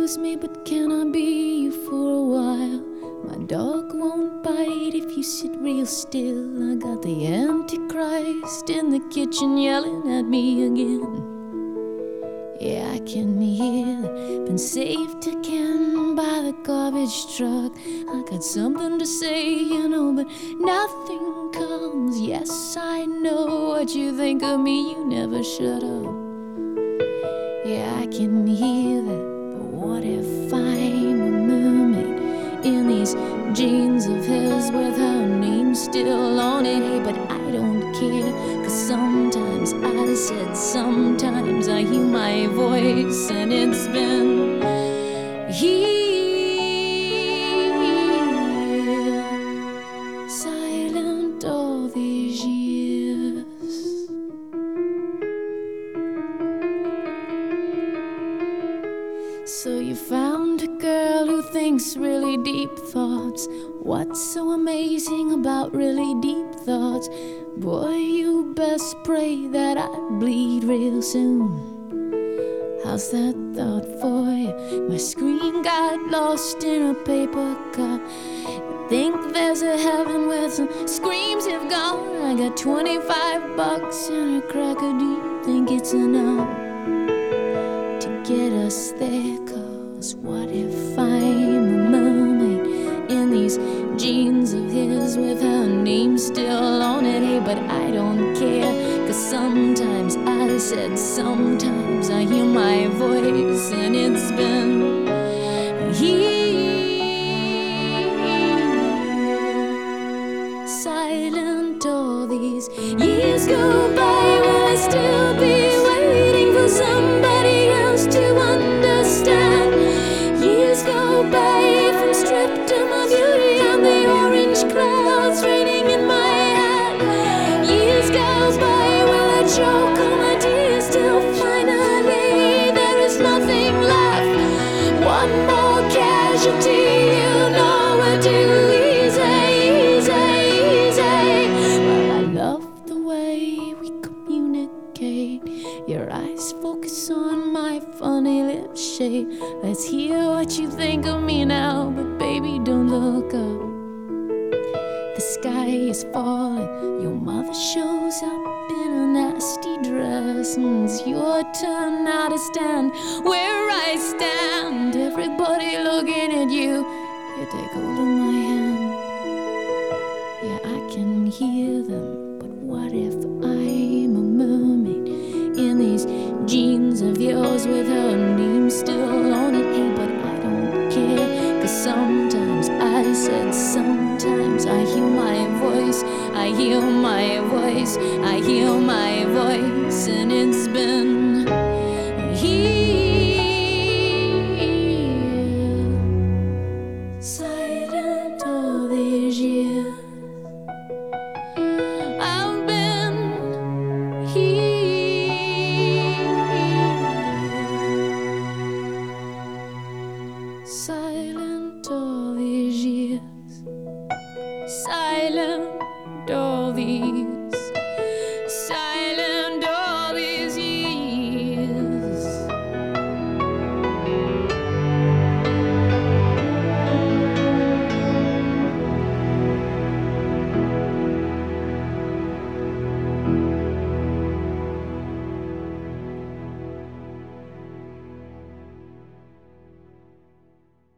lose me, but can I be you for a while? My dog won't bite if you sit real still. I got the Antichrist in the kitchen yelling at me again. Yeah, I can hear it. Been saved again by the garbage truck. I got something to say, you know, but nothing comes. Yes, I know what you think of me. You never shut up. Yeah, I can hear that. But what if I'm a mermaid in these jeans of his with her name still on it? Hey, but I don't care, 'cause sometimes I said, sometimes I hear my voice, and it's been here, silent all these years. So you found a girl who thinks really deep thoughts. What's so amazing about really deep thoughts? Boy, you best pray that I bleed real soon. How's that thought for you? My screen got lost in a paper cup. Think there's a heaven where some screams have gone. I got $25 and a cracker. Do you think it's enough to get us there? 'Cause what if I'm a mermaid in these jeans of his with her name still on it? Hey, but I don't care, 'cause sometimes I said, sometimes I hear my voice, and it's been here, silent all these years go by. Will I still be waiting for somebody else to understand? Years go by from stripped to my beauty and the orange clouds raining in my hand. Years go by, will I choke on my tears till finally there is nothing left? One more casualty, you know we're too easy, easy, easy. Well, I love the way we communicate. Your eyes focus on my funny lip shape. Let's hear what you think of me now, but baby, don't look up. The sky is falling. Your mother shows up in a nasty dress, and it's your turn now to stand where I stand. Everybody looking at you. You take hold of my hand. Yeah, I can hear them. But what if I'm a mermaid in these jeans of yours with her name still on it? Hey, but I don't care, 'cause sometimes I said, sometimes I hear my voice, I hear my voice, I hear my voice, and it's been